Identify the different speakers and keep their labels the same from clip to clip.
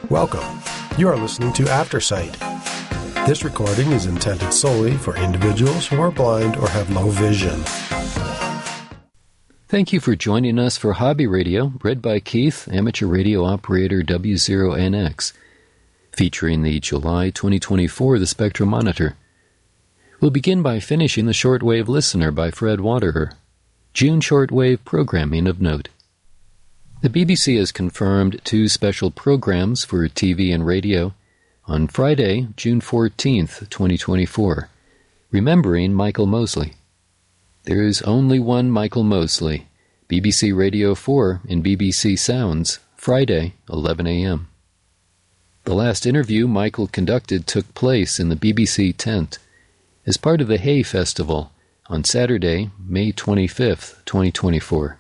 Speaker 1: Welcome. You are listening to Aftersight. This recording is intended solely for individuals who are blind or have low vision.
Speaker 2: Thank you for joining us for Hobby Radio, read by Keith, amateur radio operator W0NX, featuring the July 2024 The Spectrum Monitor. We'll begin by finishing The Shortwave Listener by Fred Waterer. June shortwave programming of note. The BBC has confirmed 2 special programs for TV and radio on Friday, June 14th, 2024, remembering Michael Mosley. There is only one Michael Mosley, BBC Radio 4 and BBC Sounds, Friday, 11 a.m. The last interview Michael conducted took place in the BBC tent as part of the Hay Festival on Saturday, May 25th, 2024.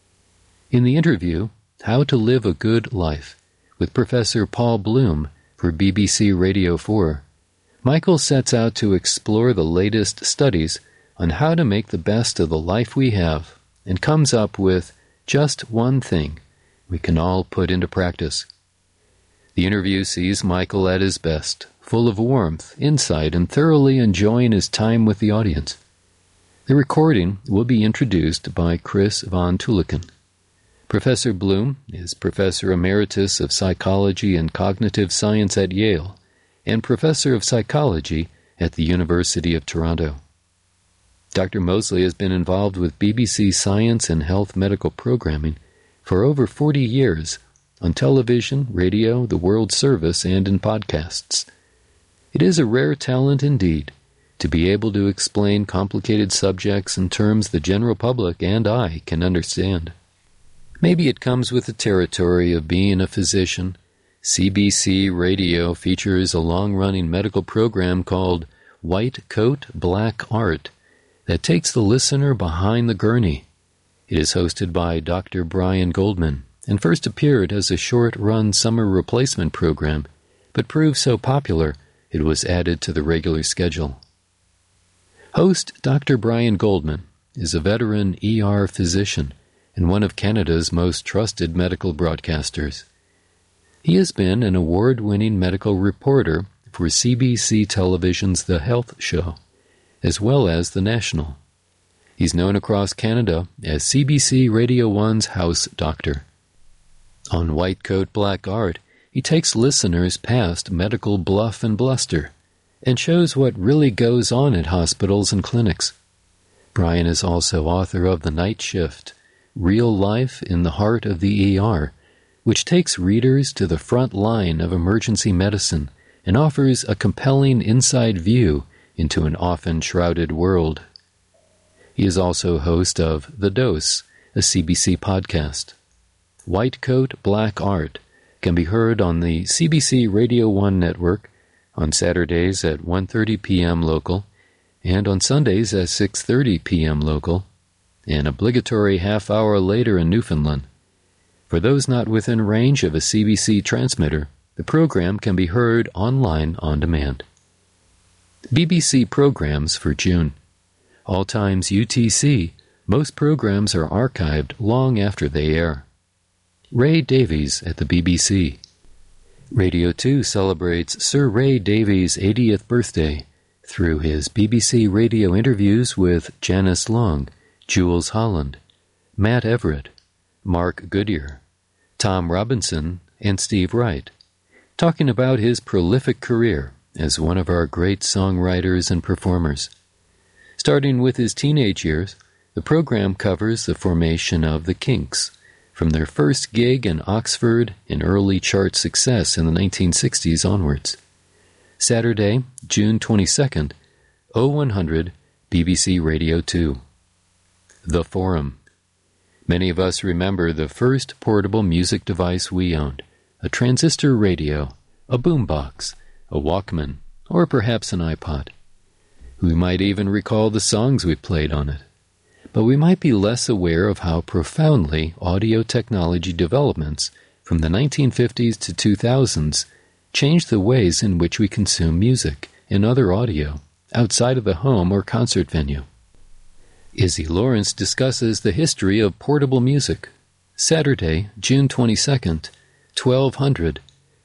Speaker 2: In the interview, How to Live a Good Life, with Professor Paul Bloom for BBC Radio 4, Michael sets out to explore the latest studies on how to make the best of the life we have and comes up with just one thing we can all put into practice. The interview sees Michael at his best, full of warmth, insight, and thoroughly enjoying his time with the audience. The recording will be introduced by Chris Von Tuliken. Professor Bloom is Professor Emeritus of Psychology and Cognitive Science at Yale and Professor of Psychology at the University of Toronto. Dr. Mosley has been involved with BBC Science and Health medical programming for over 40 years on television, radio, the World Service, and in podcasts. It is a rare talent indeed to be able to explain complicated subjects in terms the general public and I can understand. Maybe it comes with the territory of being a physician. CBC Radio features a long-running medical program called White Coat, Black Art that takes the listener behind the gurney. It is hosted by Dr. Brian Goldman and first appeared as a short-run summer replacement program, but proved so popular it was added to the regular schedule. Host Dr. Brian Goldman is a veteran ER physician and one of Canada's most trusted medical broadcasters. He has been an award-winning medical reporter for CBC Television's The Health Show, as well as The National. He's known across Canada as CBC Radio 1's House Doctor. On White Coat, Black Art, he takes listeners past medical bluff and bluster and shows what really goes on at hospitals and clinics. Brian is also author of The Night Shift, Real Life in the Heart of the ER, which takes readers to the front line of emergency medicine and offers a compelling inside view into an often shrouded world. He is also host of The Dose, a CBC podcast. White Coat, Black Art can be heard on the CBC Radio 1 network on Saturdays at 1:30 p.m. local and on Sundays at 6:30 p.m. local, an obligatory half-hour later in Newfoundland. For those not within range of a CBC transmitter, the program can be heard online on demand. BBC programs for June. All times UTC, most programs are archived long after they air. Ray Davies at the BBC. Radio 2 celebrates Sir Ray Davies' 80th birthday through his BBC radio interviews with Janice Long, Jules Holland, Matt Everett, Mark Goodyear, Tom Robinson, and Steve Wright, talking about his prolific career as one of our great songwriters and performers. Starting with his teenage years, the program covers the formation of the Kinks, from their first gig in Oxford and early chart success in the 1960s onwards. Saturday, June 22nd, 0100 BBC Radio 2. The Forum. Many of us remember the first portable music device we owned, a transistor radio, a boombox, a Walkman, or perhaps an iPod. We might even recall the songs we played on it. But we might be less aware of how profoundly audio technology developments from the 1950s to 2000s changed the ways in which we consume music and other audio outside of the home or concert venue. Izzy Lawrence discusses the history of portable music. Saturday, June 22nd, 1200,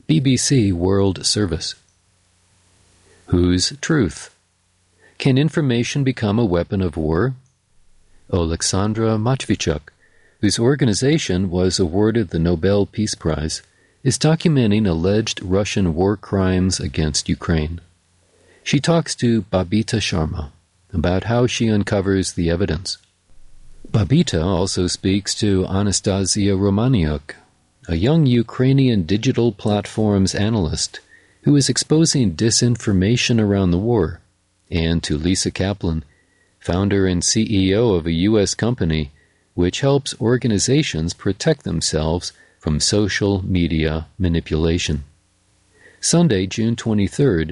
Speaker 2: BBC World Service. Whose truth? Can information become a weapon of war? Oleksandra Matvichuk, whose organization was awarded the Nobel Peace Prize, is documenting alleged Russian war crimes against Ukraine. She talks to Babita Sharma about how she uncovers the evidence. Babita also speaks to Anastasia Romaniuk, a young Ukrainian digital platforms analyst who is exposing disinformation around the war, and to Lisa Kaplan, founder and CEO of a U.S. company which helps organizations protect themselves from social media manipulation. Sunday, June 23rd,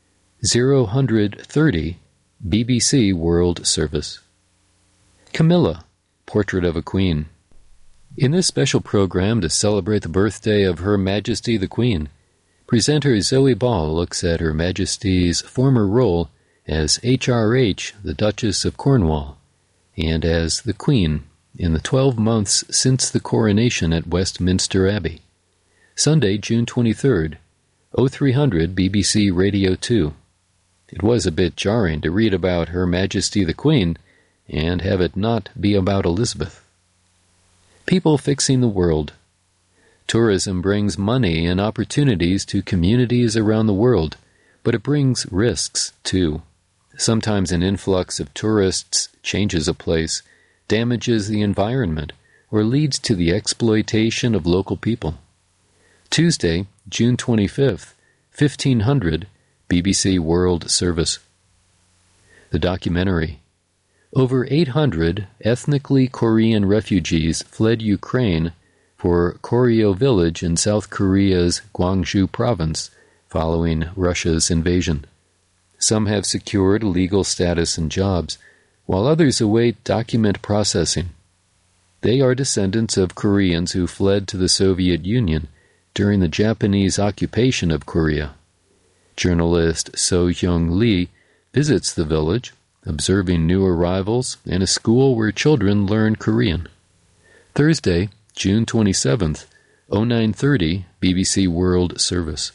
Speaker 2: 0030 BBC World Service. Camilla, Portrait of a Queen. In this special program to celebrate the birthday of Her Majesty the Queen, presenter Zoe Ball looks at Her Majesty's former role as HRH, the Duchess of Cornwall, and as the Queen in the 12 months since the coronation at Westminster Abbey. Sunday, June 23rd, 0300 BBC Radio 2. It was a bit jarring to read about Her Majesty the Queen and have it not be about Elizabeth. People fixing the world. Tourism brings money and opportunities to communities around the world, but it brings risks, too. Sometimes an influx of tourists changes a place, damages the environment, or leads to the exploitation of local people. Tuesday, June 25th, 1500, BBC World Service. The documentary. Over 800 ethnically Korean refugees fled Ukraine for Koryo village in South Korea's Gwangju province following Russia's invasion. Some have secured legal status and jobs, while others await document processing. They are descendants of Koreans who fled to the Soviet Union during the Japanese occupation of Korea. Journalist So Hyung Lee visits the village, observing new arrivals and a school where children learn Korean. Thursday, June 27th, 0930 BBC World Service.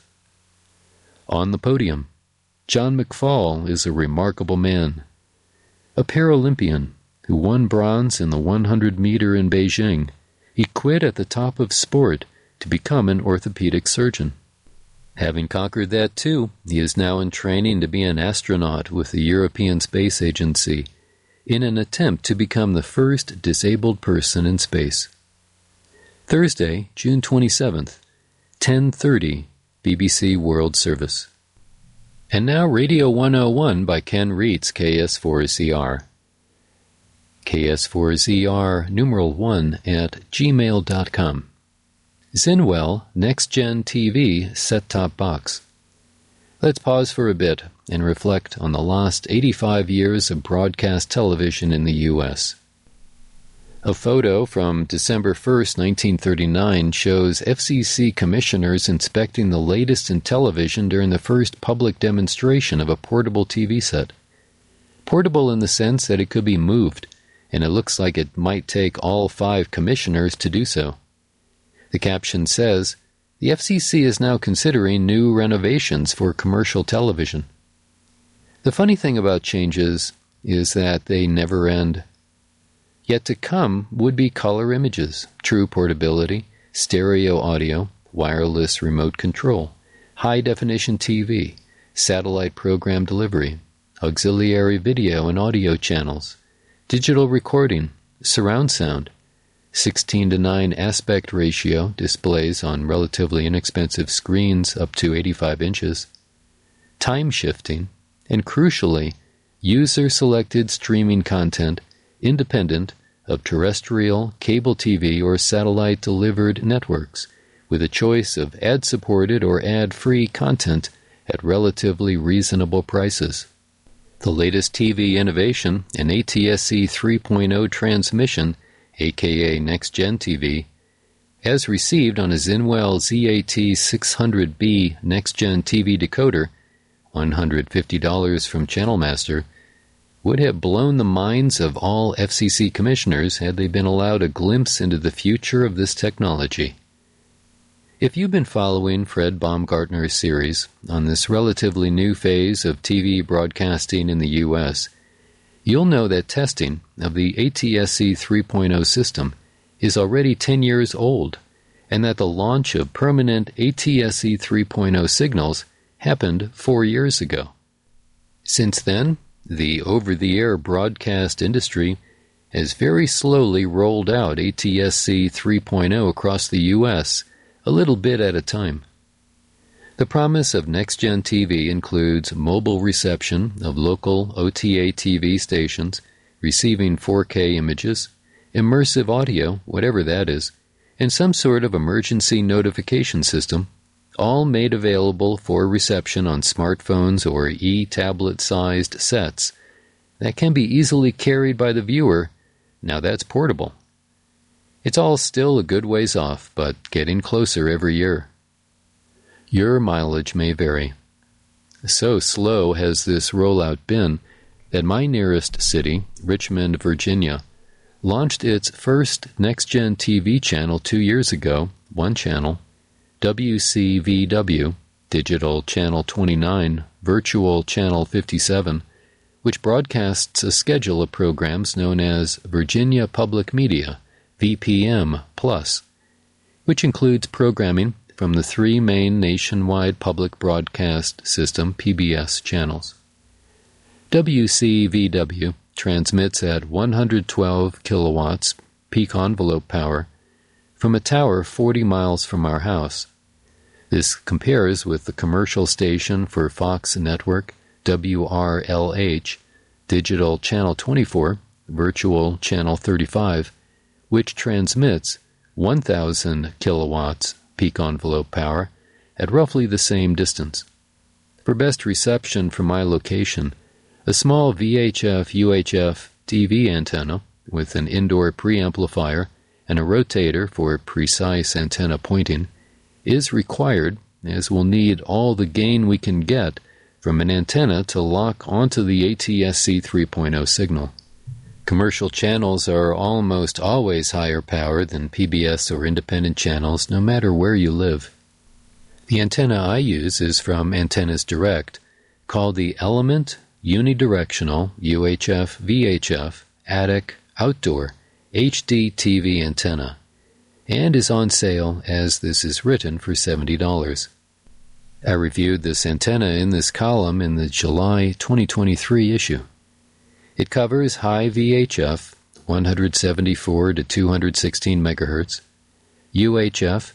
Speaker 2: On the podium, John McFall is a remarkable man. A Paralympian who won bronze in the 100-meter in Beijing, he quit at the top of sport to become an orthopedic surgeon. Having conquered that too, he is now in training to be an astronaut with the European Space Agency in an attempt to become the first disabled person in space. Thursday, June 27th, 10:30, BBC World Service. And now Radio 101 by Ken Reitz, KS4ZR. KS4ZR numeral 1 at gmail.com. Zinwell Next Gen TV set-top box. Let's pause for a bit and reflect on the last 85 years of broadcast television in the U.S. A photo from December 1st, 1939 shows FCC commissioners inspecting the latest in television during the first public demonstration of a portable TV set. Portable in the sense that it could be moved, and it looks like it might take all 5 commissioners to do so. The caption says, "The FCC is now considering new renovations for commercial television." The funny thing about changes is that they never end. Yet to come would be color images, true portability, stereo audio, wireless remote control, high-definition TV, satellite program delivery, auxiliary video and audio channels, digital recording, surround sound, 16:9 aspect ratio displays on relatively inexpensive screens up to 85 inches, time shifting, and crucially, user-selected streaming content independent of terrestrial, cable TV, or satellite-delivered networks, with a choice of ad-supported or ad-free content at relatively reasonable prices. The latest TV innovation, an ATSC 3.0 transmission, aka Next Gen TV, as received on a Zinwell ZAT 600B Next Gen TV decoder, $150 from Channelmaster, would have blown the minds of all FCC commissioners had they been allowed a glimpse into the future of this technology. If you've been following Fred Baumgartner's series on this relatively new phase of TV broadcasting in the U.S., you'll know that testing of the ATSC 3.0 system is already 10 years old, and that the launch of permanent ATSC 3.0 signals happened 4 years ago. Since then, the over-the-air broadcast industry has very slowly rolled out ATSC 3.0 across the U.S., a little bit at a time. The promise of next-gen TV includes mobile reception of local OTA TV stations, receiving 4K images, immersive audio, whatever that is, and some sort of emergency notification system, all made available for reception on smartphones or e-tablet-sized sets that can be easily carried by the viewer. Now that's portable. It's all still a good ways off, but getting closer every year. Your mileage may vary. So slow has this rollout been that my nearest city, Richmond, Virginia, launched its first next-gen TV channel 2 years ago, one channel, WCVW, Digital Channel 29, Virtual Channel 57, which broadcasts a schedule of programs known as Virginia Public Media, VPM Plus, which includes programming from the 3 main nationwide public broadcast system PBS channels. WCVW transmits at 112 kilowatts peak envelope power from a tower 40 miles from our house. This compares with the commercial station for Fox Network, WRLH, Digital Channel 24, Virtual Channel 35, which transmits 1,000 kilowatts peak envelope power at roughly the same distance. For best reception from my location, a small VHF-UHF TV antenna with an indoor preamplifier and a rotator for precise antenna pointing is required, as we'll need all the gain we can get from an antenna to lock onto the ATSC 3.0 signal. Commercial channels are almost always higher power than PBS or independent channels, no matter where you live. The antenna I use is from Antennas Direct, called the Element Unidirectional UHF-VHF Attic Outdoor HD TV Antenna, and is on sale as this is written for $70. I reviewed this antenna in this column in the July 2023 issue. It covers high VHF, 174 to 216 MHz, UHF,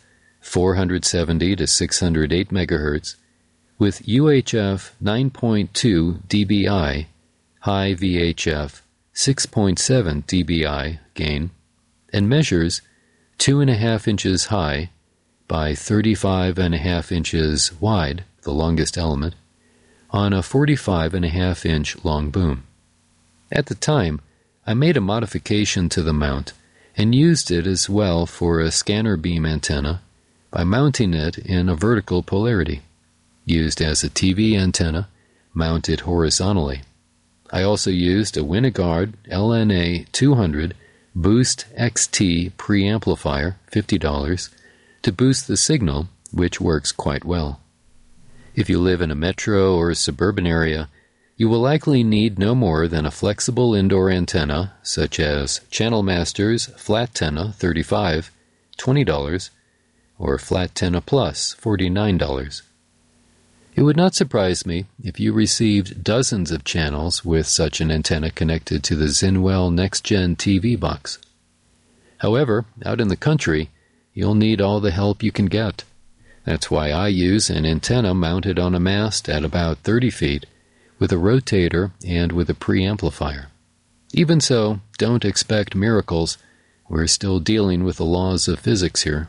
Speaker 2: 470 to 608 MHz, with UHF 9.2 dBi, high VHF 6.7 dBi gain, and measures 2.5 inches high by 35.5 inches wide, the longest element, on a 45.5-inch long boom. At the time, I made a modification to the mount and used it as well for a scanner beam antenna by mounting it in a vertical polarity, used as a TV antenna mounted horizontally. I also used a Winegard LNA 200 Boost XT preamplifier, $50, to boost the signal, which works quite well. If you live in a metro or suburban area, you will likely need no more than a flexible indoor antenna, such as Channel Master's Flat-Tenna 35, $20, or Flat-Tenna Plus, $49. It would not surprise me if you received dozens of channels with such an antenna connected to the Zinwell Next-Gen TV box. However, out in the country, you'll need all the help you can get. That's why I use an antenna mounted on a mast at about 30 feet, with a rotator and with a preamplifier. Even so, don't expect miracles. We're still dealing with the laws of physics here.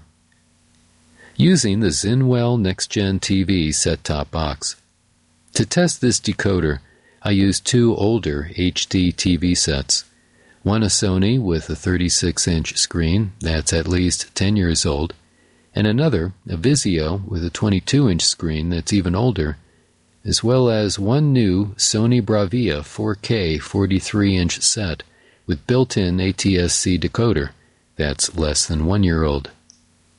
Speaker 2: Using the Zinwell Next-Gen TV set-top box. To test this decoder, I used 2 older HD TV sets. One a Sony with a 36-inch screen that's at least 10 years old, and another a Vizio with a 22-inch screen that's even older, as well as one new Sony Bravia 4K 43-inch set with built-in ATSC decoder that's less than 1 year old.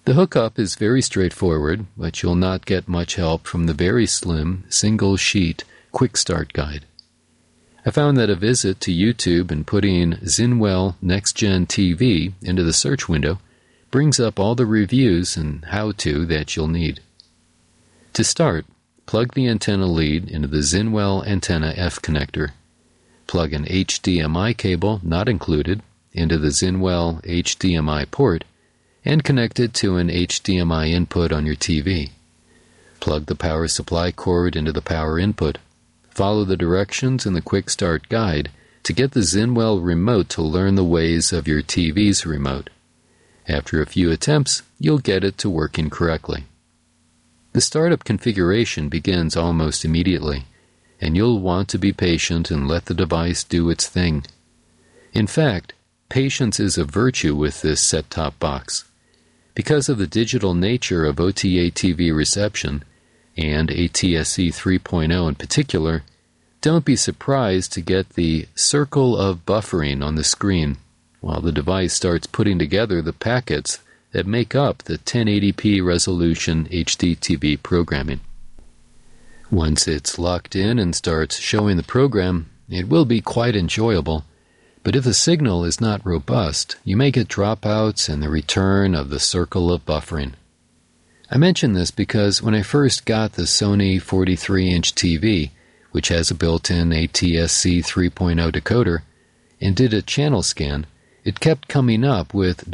Speaker 2: The hookup is very straightforward, but you'll not get much help from the very slim, single-sheet Quick Start Guide. I found that a visit to YouTube and putting Zinwell Next Gen TV into the search window brings up all the reviews and how-to that you'll need. To start, plug the antenna lead into the Zinwell Antenna F connector. Plug an HDMI cable, not included, into the Zinwell HDMI port, and connect it to an HDMI input on your TV. Plug the power supply cord into the power input. Follow the directions in the Quick Start Guide to get the Zinwell remote to learn the ways of your TV's remote. After a few attempts, you'll get it to working correctly. The startup configuration begins almost immediately, and you'll want to be patient and let the device do its thing. In fact, patience is a virtue with this set-top box. Because of the digital nature of OTA TV reception, and ATSC 3.0 in particular, don't be surprised to get the circle of buffering on the screen while the device starts putting together the packets that make up the 1080p resolution HDTV programming. Once it's locked in and starts showing the program, it will be quite enjoyable, but if the signal is not robust, you may get dropouts and the return of the circle of buffering. I mention this because when I first got the Sony 43-inch TV, which has a built-in ATSC 3.0 decoder, and did a channel scan, it kept coming up with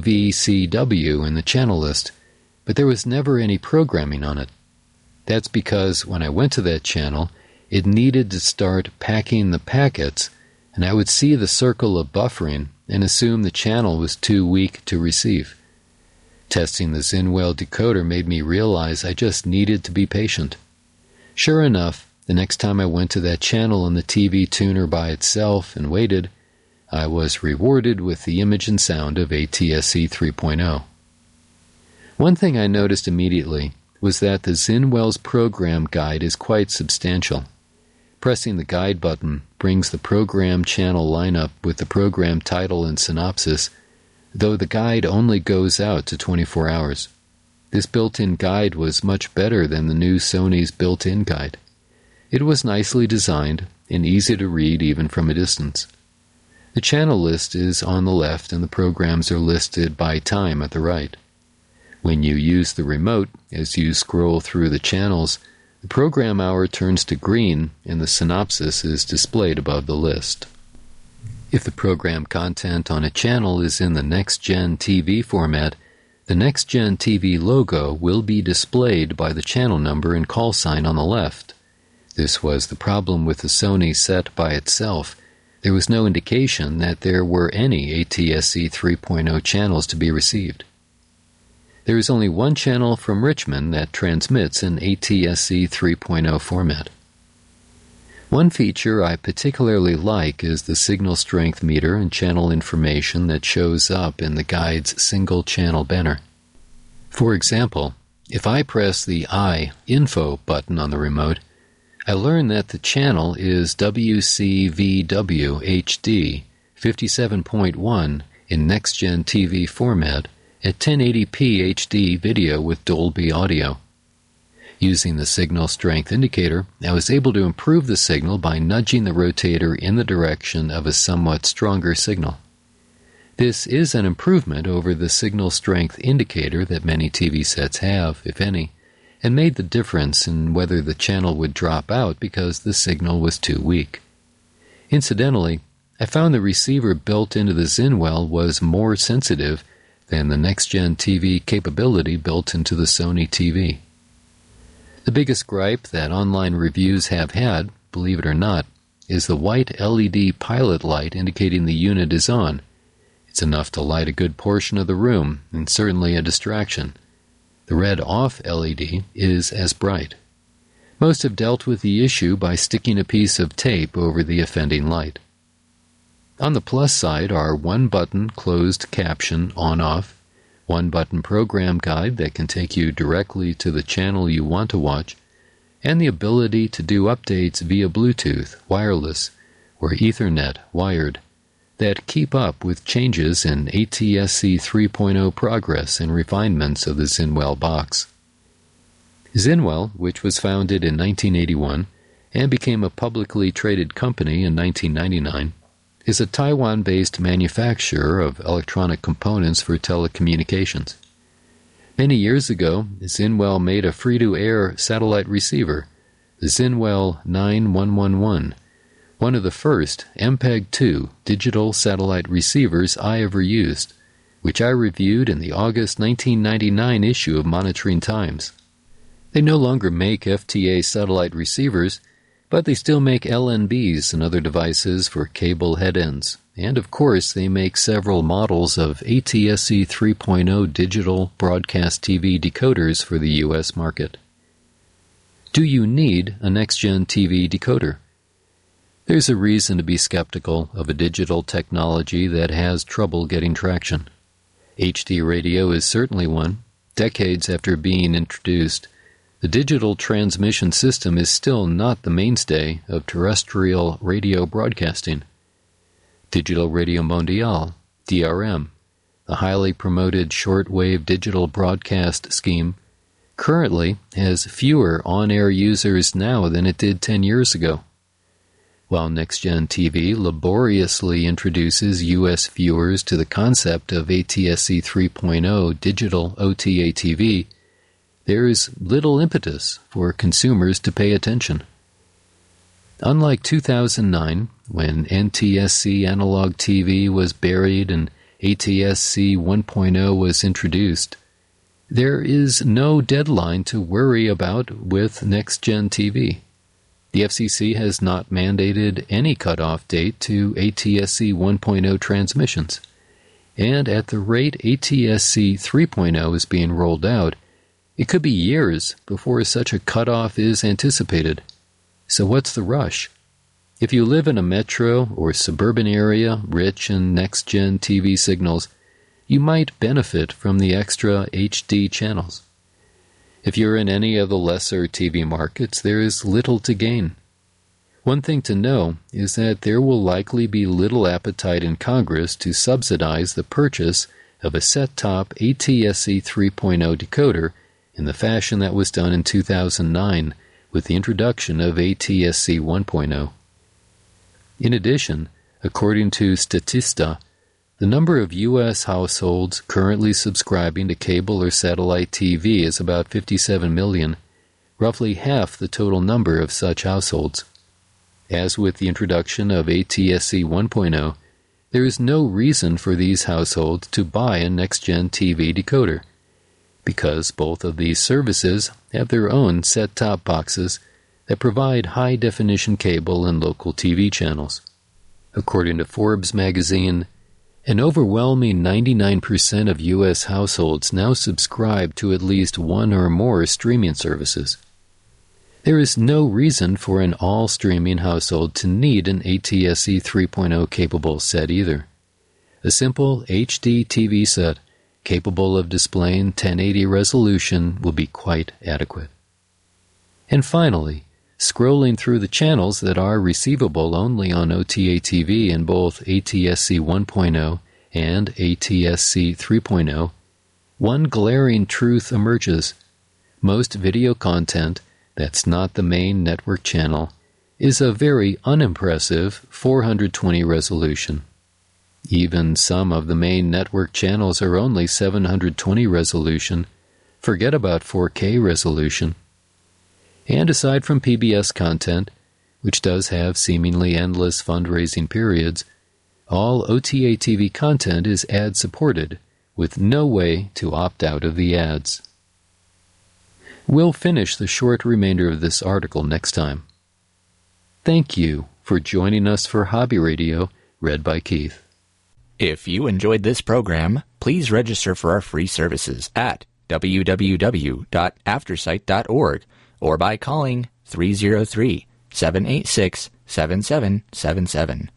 Speaker 2: WVCW in the channel list, but there was never any programming on it. That's because when I went to that channel, it needed to start packing the packets, and I would see the circle of buffering and assume the channel was too weak to receive. Testing the Zinwell decoder made me realize I just needed to be patient. Sure enough, the next time I went to that channel on the TV tuner by itself and waited, I was rewarded with the image and sound of ATSC 3.0. One thing I noticed immediately was that the Zinwell's program guide is quite substantial. Pressing the guide button brings the program channel lineup with the program title and synopsis, though the guide only goes out to 24 hours. This built-in guide was much better than the new Sony's built-in guide. It was nicely designed and easy to read even from a distance. The channel list is on the left and the programs are listed by time at the right. When you use the remote, as you scroll through the channels, the program hour turns to green and the synopsis is displayed above the list. If the program content on a channel is in the Next Gen TV format, the Next Gen TV logo will be displayed by the channel number and call sign on the left. This was the problem with the Sony set by itself. There was no indication that there were any ATSC 3.0 channels to be received. There is only one channel from Richmond that transmits in ATSC 3.0 format. One feature I particularly like is the signal strength meter and channel information that shows up in the guide's single-channel banner. For example, if I press the I Info button on the remote, I learn that the channel is WCVW HD 57.1 in Next Gen TV format at 1080p HD video with Dolby audio. Using the signal strength indicator, I was able to improve the signal by nudging the rotator in the direction of a somewhat stronger signal. This is an improvement over the signal strength indicator that many TV sets have, if any, and made the difference in whether the channel would drop out because the signal was too weak. Incidentally, I found the receiver built into the Zinwell was more sensitive than the Next Gen TV capability built into the Sony TV. The biggest gripe that online reviews have had, believe it or not, is the white LED pilot light indicating the unit is on. It's enough to light a good portion of the room, and certainly a distraction. The red off LED is as bright. Most have dealt with the issue by sticking a piece of tape over the offending light. On the plus side are one-button closed caption on-off, one-button program guide that can take you directly to the channel you want to watch, and the ability to do updates via Bluetooth, wireless, or Ethernet, wired, that keep up with changes in ATSC 3.0 progress and refinements of the Zinwell box. Zinwell, which was founded in 1981 and became a publicly traded company in 1999, is a Taiwan-based manufacturer of electronic components for telecommunications. Many years ago, Zinwell made a free-to-air satellite receiver, the Zinwell 9111, one of the first MPEG-2 digital satellite receivers I ever used, which I reviewed in the August 1999 issue of Monitoring Times. They no longer make FTA satellite receivers, but they still make LNBs and other devices for cable head ends. And of course, they make several models of ATSC 3.0 digital broadcast TV decoders for the U.S. market. Do you need a next-gen TV decoder? There's a reason to be skeptical of a digital technology that has trouble getting traction. HD radio is certainly one. Decades after being introduced, the digital transmission system is still not the mainstay of terrestrial radio broadcasting. Digital Radio Mondiale, DRM, the highly promoted shortwave digital broadcast scheme, currently has fewer on-air users now than it did 10 years ago. While NextGen TV laboriously introduces U.S. viewers to the concept of ATSC 3.0 digital OTA TV, there is little impetus for consumers to pay attention. Unlike 2009, when NTSC analog TV was buried and ATSC 1.0 was introduced, there is no deadline to worry about with NextGen TV. The FCC has not mandated any cutoff date to ATSC 1.0 transmissions, and at the rate ATSC 3.0 is being rolled out, it could be years before such a cutoff is anticipated. So what's the rush? If you live in a metro or suburban area rich in next-gen TV signals, you might benefit from the extra HD channels. If you're in any of the lesser TV markets, there is little to gain. One thing to know is that there will likely be little appetite in Congress to subsidize the purchase of a set-top ATSC 3.0 decoder in the fashion that was done in 2009 with the introduction of ATSC 1.0. In addition, according to Statista, the number of U.S. households currently subscribing to cable or satellite TV is about 57 million, roughly half the total number of such households. As with the introduction of ATSC 1.0, there is no reason for these households to buy a next-gen TV decoder, because both of these services have their own set-top boxes that provide high-definition cable and local TV channels. According to Forbes magazine, an overwhelming 99% of U.S. households now subscribe to at least one or more streaming services. There is no reason for an all-streaming household to need an ATSC 3.0 capable set either. A simple HD TV set capable of displaying 1080 resolution will be quite adequate. And finally, scrolling through the channels that are receivable only on OTA TV in both ATSC 1.0 and ATSC 3.0, one glaring truth emerges. Most video content that's not the main network channel is a very unimpressive 420 resolution. Even some of the main network channels are only 720 resolution. Forget about 4K resolution. And aside from PBS content, which does have seemingly endless fundraising periods, all OTA TV content is ad-supported, with no way to opt out of the ads. We'll finish the short remainder of this article next time. Thank you for joining us for Hobby Radio, read by Keith.
Speaker 3: If you enjoyed this program, please register for our free services at www.aftersight.org or by calling 303-786-7777.